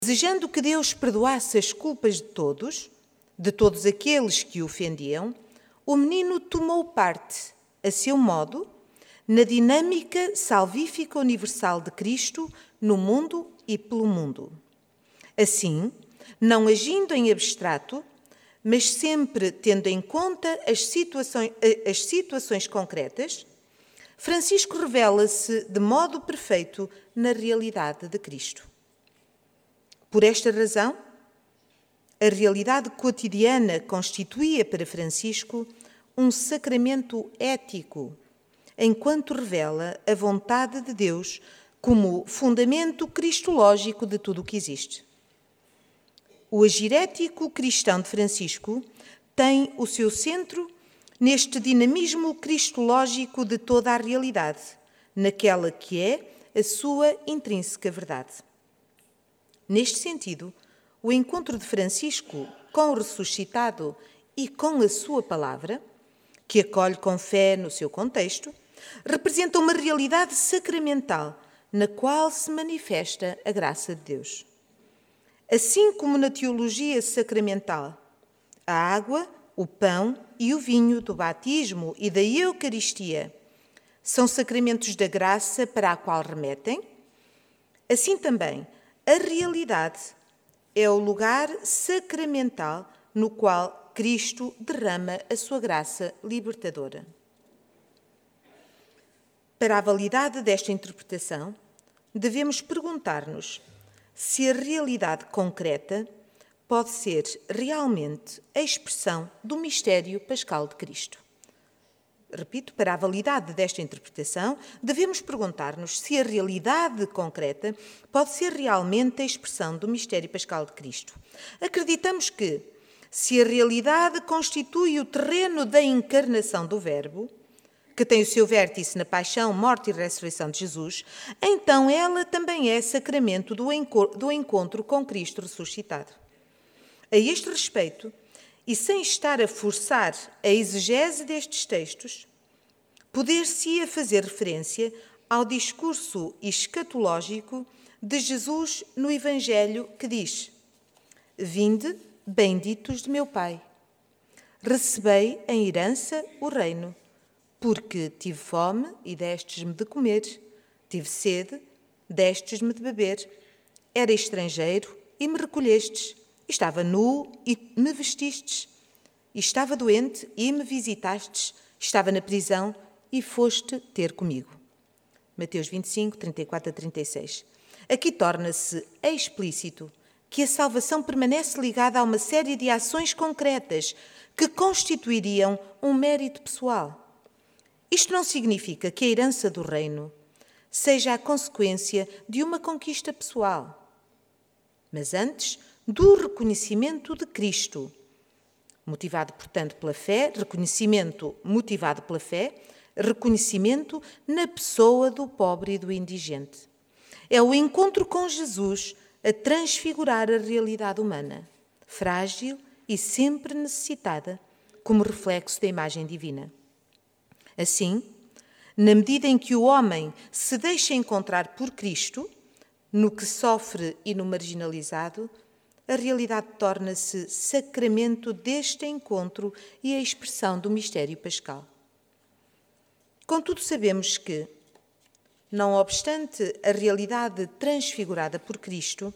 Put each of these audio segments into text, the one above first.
Desejando que Deus perdoasse as culpas de todos aqueles que o ofendiam, o menino tomou parte, a seu modo, na dinâmica salvífica universal de Cristo no mundo e pelo mundo. Assim, não agindo em abstrato, mas sempre tendo em conta as situações concretas, Francisco revela-se de modo perfeito na realidade de Cristo. Por esta razão, a realidade cotidiana constituía para Francisco um sacramento ético, enquanto revela a vontade de Deus como fundamento cristológico de tudo o que existe. O agir ético cristão de Francisco tem o seu centro neste dinamismo cristológico de toda a realidade, naquela que é a sua intrínseca verdade. Neste sentido, o encontro de Francisco com o ressuscitado e com a sua palavra, que acolhe com fé no seu contexto, representa uma realidade sacramental na qual se manifesta a graça de Deus. Assim como na teologia sacramental, a água, o pão e o vinho do batismo e da Eucaristia são sacramentos da graça para a qual remetem, assim também a realidade é o lugar sacramental no qual Cristo derrama a sua graça libertadora. Para a validade desta interpretação, devemos perguntar-nos se a realidade concreta pode ser realmente a expressão do mistério pascal de Cristo. Repito, para a validade desta interpretação, devemos perguntar-nos se a realidade concreta pode ser realmente a expressão do mistério pascal de Cristo. Acreditamos que, se a realidade constitui o terreno da encarnação do Verbo, que tem o seu vértice na paixão, morte e ressurreição de Jesus, então ela também é sacramento do encontro com Cristo ressuscitado. A este respeito, e sem estar a forçar a exegese destes textos, poder-se-ia fazer referência ao discurso escatológico de Jesus no Evangelho que diz: Vinde, benditos de meu Pai, recebei em herança o reino, porque tive fome e destes-me de comer, tive sede, destes-me de beber, era estrangeiro e me recolhestes, estava nu e me vestistes, estava doente e me visitastes, estava na prisão e foste ter comigo. Mateus 25, 34 a 36. Aqui torna-se explícito que a salvação permanece ligada a uma série de ações concretas que constituiriam um mérito pessoal. Isto não significa que a herança do reino seja a consequência de uma conquista pessoal, mas antes do reconhecimento de Cristo, motivado, portanto, pela fé, reconhecimento motivado pela fé, reconhecimento na pessoa do pobre e do indigente. É o encontro com Jesus a transfigurar a realidade humana, frágil e sempre necessitada, como reflexo da imagem divina. Assim, na medida em que o homem se deixa encontrar por Cristo, no que sofre e no marginalizado, a realidade torna-se sacramento deste encontro e a expressão do mistério pascal. Contudo, sabemos que, não obstante a realidade transfigurada por Cristo,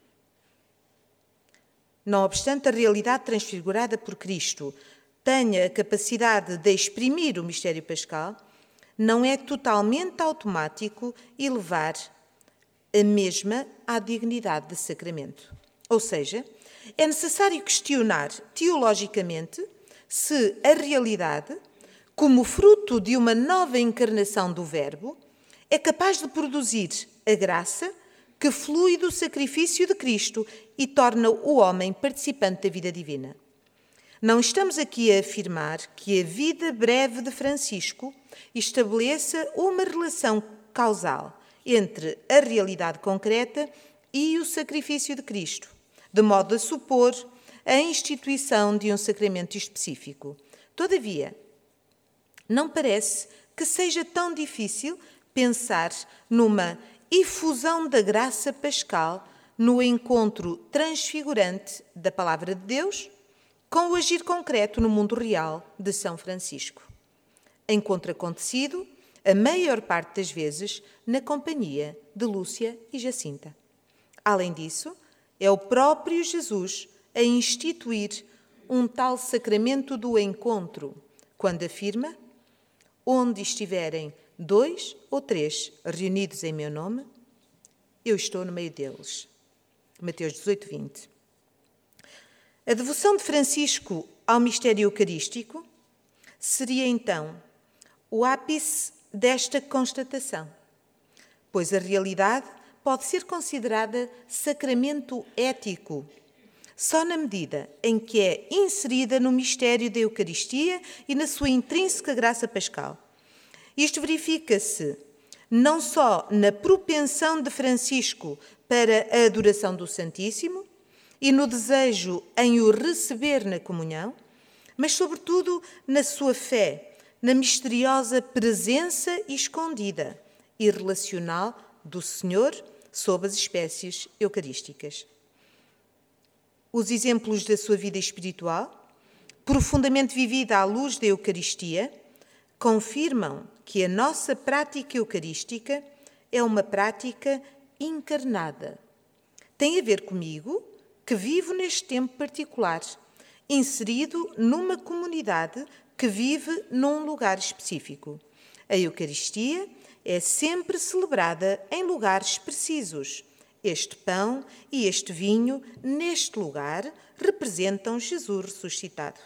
tenha a capacidade de exprimir o mistério pascal, não é totalmente automático elevar a mesma à dignidade de sacramento. Ou seja, é necessário questionar teologicamente se a realidade, como fruto de uma nova encarnação do Verbo, é capaz de produzir a graça que flui do sacrifício de Cristo e torna o homem participante da vida divina. Não estamos aqui a afirmar que a vida breve de Francisco estabeleça uma relação causal entre a realidade concreta e o sacrifício de Cristo, de modo a supor a instituição de um sacramento específico. Todavia, não parece que seja tão difícil pensar numa efusão da graça pascal no encontro transfigurante da Palavra de Deus com o agir concreto no mundo real de São Francisco. Encontro acontecido, a maior parte das vezes, na companhia de Lúcia e Jacinta. Além disso, é o próprio Jesus a instituir um tal sacramento do encontro, quando afirma: onde estiverem 2 ou 3 reunidos em meu nome, eu estou no meio deles. Mateus 18, 20. A devoção de Francisco ao mistério eucarístico seria, então, o ápice desta constatação, pois a realidade pode ser considerada sacramento ético só na medida em que é inserida no mistério da Eucaristia e na sua intrínseca graça pascal. Isto verifica-se não só na propensão de Francisco para a adoração do Santíssimo e no desejo em o receber na comunhão, mas, sobretudo, na sua fé, na misteriosa presença escondida e relacional do Senhor sob as espécies eucarísticas. Os exemplos da sua vida espiritual, profundamente vivida à luz da Eucaristia, confirmam que a nossa prática eucarística é uma prática encarnada. Tem a ver comigo, que vivo neste tempo particular, inserido numa comunidade que vive num lugar específico. A Eucaristia é sempre celebrada em lugares precisos. Este pão e este vinho, neste lugar, representam Jesus ressuscitado.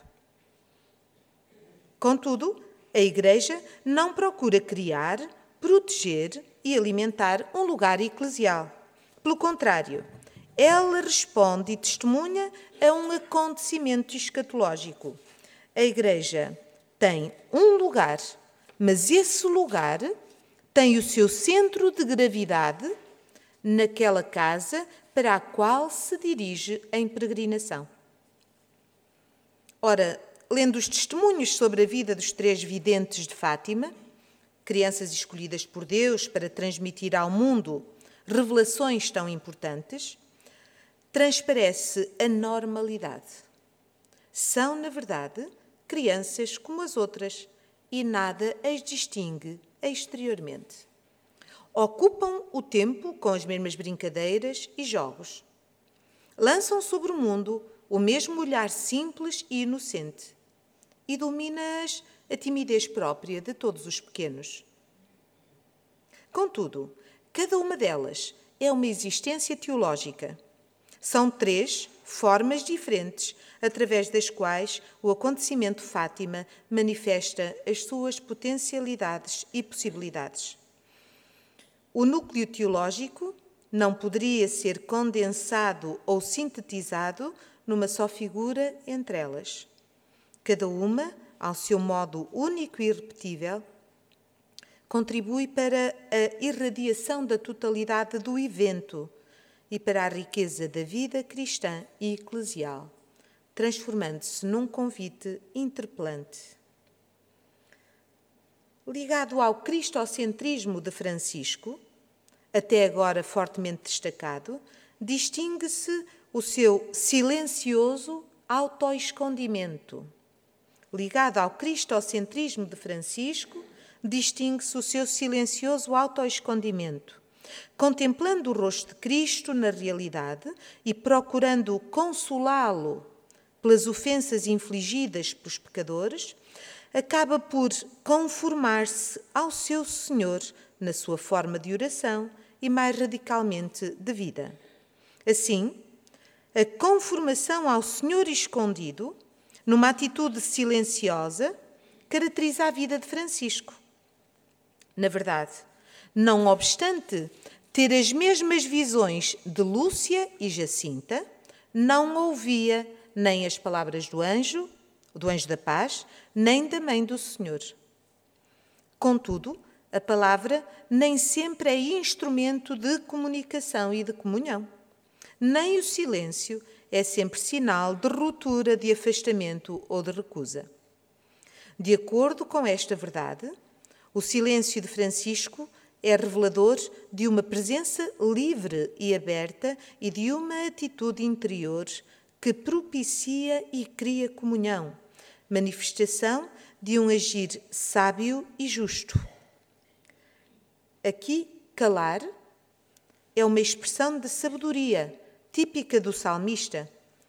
Contudo, a Igreja não procura criar, proteger e alimentar um lugar eclesial. Pelo contrário, ela responde e testemunha a um acontecimento escatológico. A Igreja tem um lugar, mas esse lugar tem o seu centro de gravidade naquela casa para a qual se dirige em peregrinação. Ora, lendo os testemunhos sobre a vida dos 3 videntes de Fátima, crianças escolhidas por Deus para transmitir ao mundo revelações tão importantes, transparece a normalidade. São, na verdade, crianças como as outras e nada as distingue exteriormente. Ocupam o tempo com as mesmas brincadeiras e jogos. Lançam sobre o mundo o mesmo olhar simples e inocente e domina-as a timidez própria de todos os pequenos. Contudo, cada uma delas é uma existência teológica. São 3 formas diferentes através das quais o acontecimento de Fátima manifesta as suas potencialidades e possibilidades. O núcleo teológico não poderia ser condensado ou sintetizado numa só figura entre elas. Cada uma, ao seu modo único e irrepetível, contribui para a irradiação da totalidade do evento e para a riqueza da vida cristã e eclesial, transformando-se num convite interpelante. Ligado ao cristocentrismo de Francisco, até agora fortemente destacado, distingue-se o seu silencioso autoescondimento. Ligado ao cristocentrismo de Francisco, distingue-se o seu silencioso autoescondimento. Contemplando o rosto de Cristo na realidade e procurando consolá-lo pelas ofensas infligidas pelos pecadores, acaba por conformar-se ao seu Senhor na sua forma de oração e mais radicalmente de vida. Assim, a conformação ao Senhor escondido, numa atitude silenciosa, caracteriza a vida de Francisco. Na verdade, não obstante ter as mesmas visões de Lúcia e Jacinta, não ouvia nem as palavras do anjo da paz, nem da mãe do Senhor. Contudo, a palavra nem sempre é instrumento de comunicação e de comunhão. Nem o silêncio é sempre sinal de ruptura, de afastamento ou de recusa. De acordo com esta verdade, o silêncio de Francisco É revelador de uma presença livre e aberta e de uma atitude interior que propicia e cria comunhão, manifestação de um agir sábio e justo. Aqui, calar é uma expressão de sabedoria típica do salmista,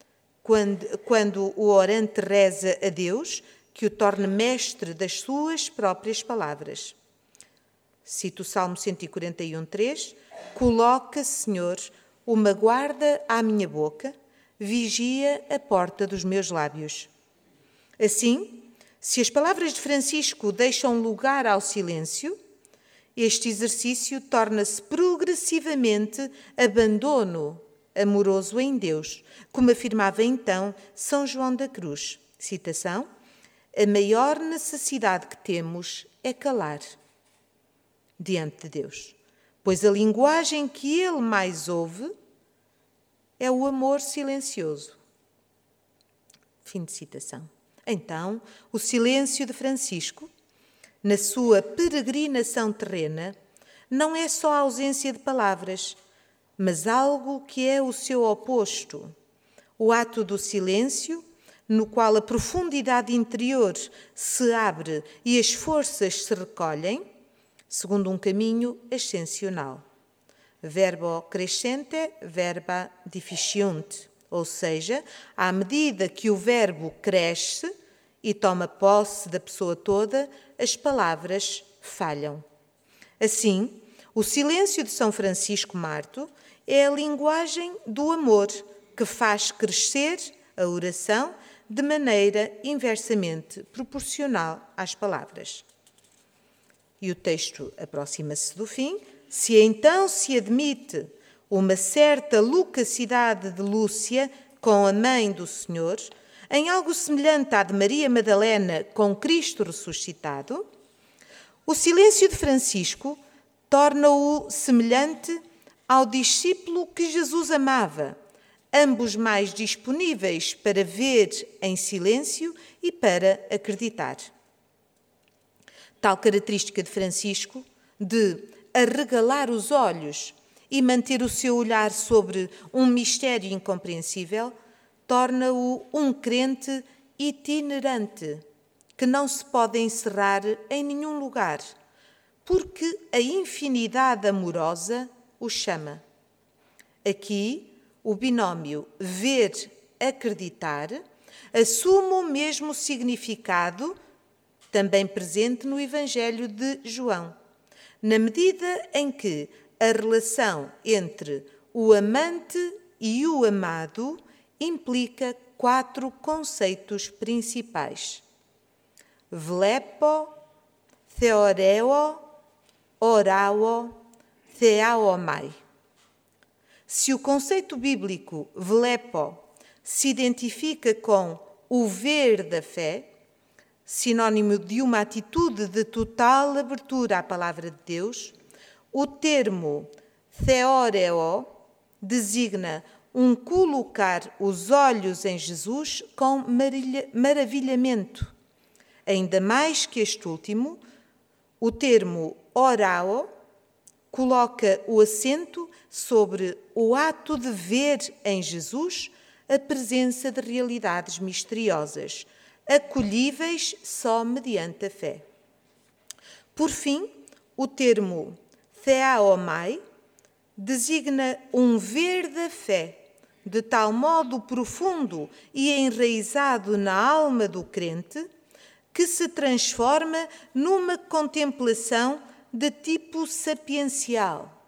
quando o orante reza a Deus, que o torne mestre das suas próprias palavras. Cito o Salmo 141:3, coloca, Senhor, uma guarda à minha boca, vigia a porta dos meus lábios. Assim, se as palavras de Francisco deixam lugar ao silêncio, este exercício torna-se progressivamente abandono amoroso em Deus, como afirmava então São João da Cruz. Citação: a maior necessidade que temos é calar diante de Deus, pois a linguagem que Ele mais ouve é o amor silencioso. Fim de citação. Então, o silêncio de Francisco, na sua peregrinação terrena, não é só a ausência de palavras, mas algo que é o seu oposto, o ato do silêncio, no qual a profundidade interior se abre e as forças se recolhem, segundo um caminho ascensional. Verbo crescente, verba deficiunt, ou seja, à medida que o verbo cresce e toma posse da pessoa toda, as palavras falham. Assim, o silêncio de São Francisco Marto é a linguagem do amor que faz crescer a oração de maneira inversamente proporcional às palavras. E o texto aproxima-se do fim. Se então se admite uma certa loquacidade de Lúcia com a mãe do Senhor, em algo semelhante à de Maria Madalena com Cristo ressuscitado, o silêncio de Francisco torna-o semelhante ao discípulo que Jesus amava, ambos mais disponíveis para ver em silêncio e para acreditar. Tal característica de Francisco, de arregalar os olhos e manter o seu olhar sobre um mistério incompreensível, torna-o um crente itinerante, que não se pode encerrar em nenhum lugar, porque a infinidade amorosa o chama. Aqui, o binómio ver-acreditar assume o mesmo significado também presente no Evangelho de João, na medida em que a relação entre o amante e o amado implica 4 conceitos principais: vlepo, theoreo, orao, theaomai. Se o conceito bíblico vlepo se identifica com o ver da fé, sinónimo de uma atitude de total abertura à palavra de Deus, o termo theoreo designa um colocar os olhos em Jesus com maravilhamento. Ainda mais que este último, o termo orao coloca o acento sobre o ato de ver em Jesus a presença de realidades misteriosas, acolhíveis só mediante a fé. Por fim, o termo theaomai designa um ver da fé, de tal modo profundo e enraizado na alma do crente, que se transforma numa contemplação de tipo sapiencial.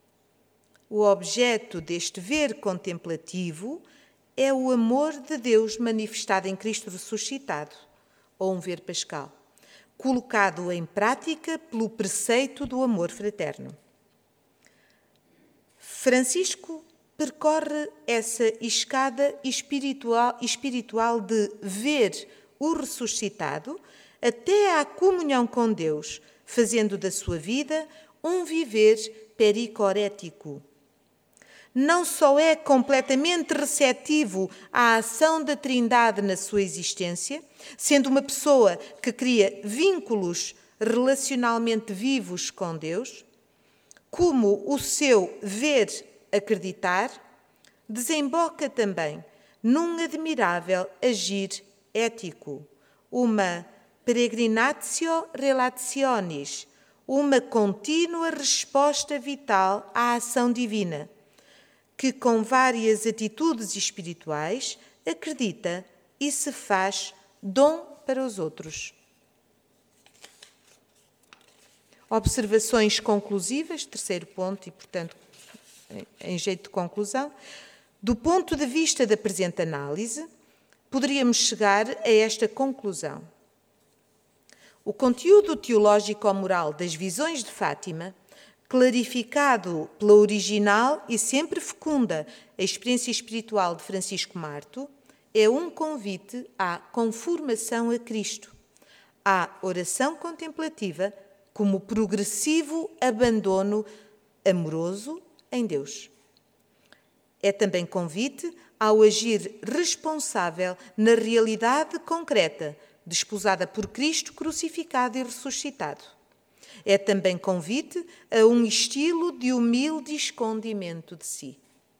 O objeto deste ver contemplativo é o amor de Deus manifestado em Cristo ressuscitado, ou um ver pascal, colocado em prática pelo preceito do amor fraterno. Francisco percorre essa escada espiritual de ver o ressuscitado até à comunhão com Deus, fazendo da sua vida um viver pericorético. Não só é completamente receptivo à ação da Trindade na sua existência, sendo uma pessoa que cria vínculos relacionalmente vivos com Deus, como o seu ver acreditar, desemboca também num admirável agir ético, uma peregrinatio relationis, uma contínua resposta vital à ação divina, que com várias atitudes espirituais acredita e se faz dom para os outros. Observações conclusivas, terceiro ponto, e, portanto, em jeito de conclusão. Do ponto de vista da presente análise, poderíamos chegar a esta conclusão. O conteúdo teológico-moral das visões de Fátima, clarificado pela original e sempre fecunda experiência espiritual de Francisco Marto, é um convite à conformação a Cristo, à oração contemplativa como progressivo abandono amoroso em Deus. É também convite ao agir responsável na realidade concreta, desposada por Cristo crucificado e ressuscitado. É também convite a um estilo de humilde escondimento de si.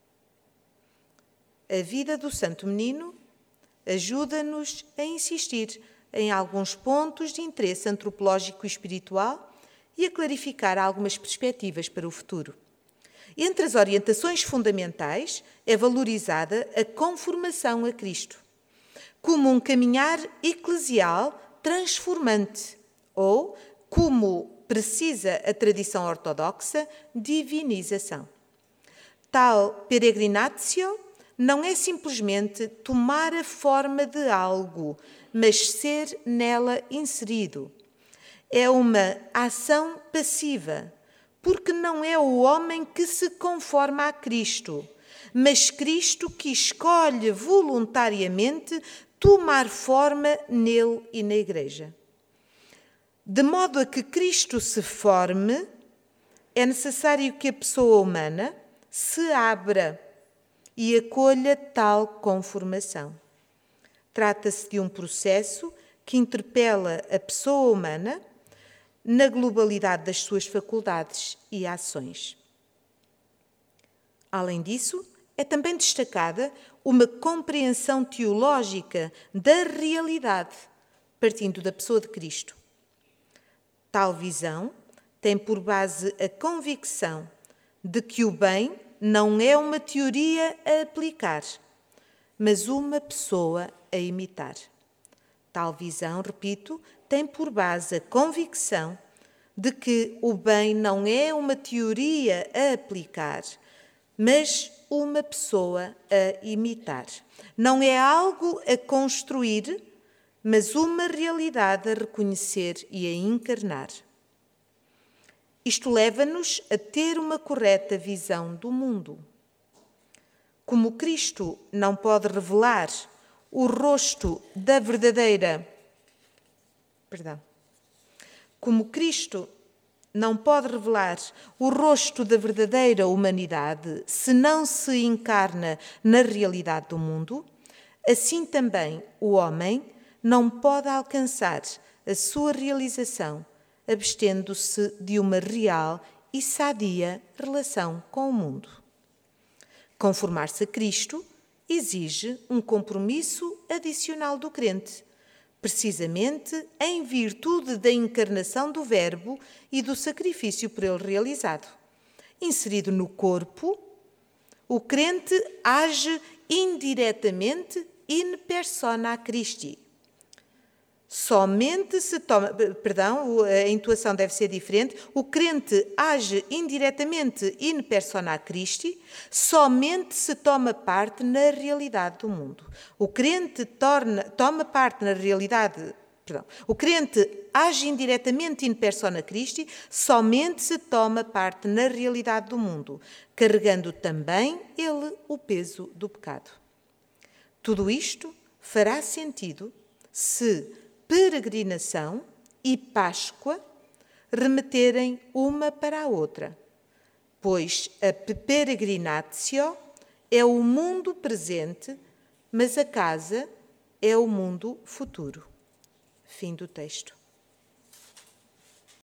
A vida do Santo Menino ajuda-nos a insistir em alguns pontos de interesse antropológico e espiritual e a clarificar algumas perspectivas para o futuro. Entre as orientações fundamentais é valorizada a conformação a Cristo, como um caminhar eclesial transformante, ou, como precisa a tradição ortodoxa, divinização. Tal peregrinatio não é simplesmente tomar a forma de algo, mas ser nela inserido. É uma ação passiva, porque não é o homem que se conforma a Cristo, mas Cristo que escolhe voluntariamente tomar forma nele e na Igreja. De modo a que Cristo se forme, é necessário que a pessoa humana se abra e acolha tal conformação. Trata-se de um processo que interpela a pessoa humana na globalidade das suas faculdades e ações. Além disso, é também destacada uma compreensão teológica da realidade, partindo da pessoa de Cristo. Tal visão tem por base a convicção de que o bem não é uma teoria a aplicar, mas uma pessoa a imitar. Tal visão, repito, tem por base a convicção de que o bem não é uma teoria a aplicar, mas uma pessoa a imitar. Não é algo a construir, mas uma realidade a reconhecer e a encarnar. Isto leva-nos a ter uma correta visão do mundo. Como Cristo não pode revelar o rosto da verdadeira... Como Cristo não pode revelar o rosto da verdadeira humanidade se não se encarna na realidade do mundo, assim também o homem não pode alcançar a sua realização abstendo-se de uma real e sadia relação com o mundo. Conformar-se a Cristo exige um compromisso adicional do crente, precisamente em virtude da encarnação do Verbo e do sacrifício por ele realizado. Inserido no corpo, o crente age indiretamente in persona Christi. Somente se toma... a entoação deve ser diferente. O crente age indiretamente in persona Christi, somente se toma parte na realidade do mundo. O crente toma parte na realidade... O crente age indiretamente in persona Christi, somente se toma parte na realidade do mundo, carregando também ele o peso do pecado. Tudo isto fará sentido se peregrinação e Páscoa remeterem uma para a outra, pois a peregrinatio é o mundo presente, mas a casa é o mundo futuro. Fim do texto.